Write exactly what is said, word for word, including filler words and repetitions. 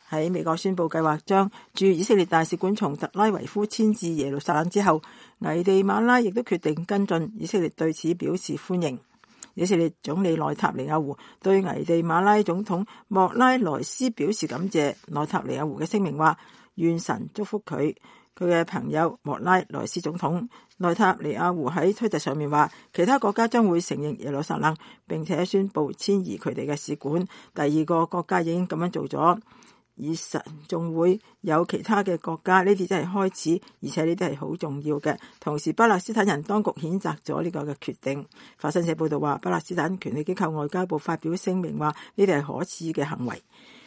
喺美國宣布計劃將駐以色列大使館從特拉維夫遷至耶路撒冷之後，危地馬拉亦都決定跟進，以色列對此表示歡迎。以色列總理內塔尼亞胡對危地馬拉總統莫拉萊斯表示感謝。內塔尼亞胡嘅聲明話：願神祝福佢。佢嘅朋友莫拉萊斯總統。內塔尼亞胡喺推特上面話，其他國家將會承認耶路撒冷，並且宣布遷移佢哋嘅使館。第二個國家已經咁樣做咗，以實仲會有其他嘅國家，呢啲真係開始，而且呢啲係好重要嘅。同時，巴勒斯坦人當局譴責咗呢個嘅決定。法新社報道話，巴勒斯坦權力機構外交部發表聲明話，呢啲係可恥嘅行為。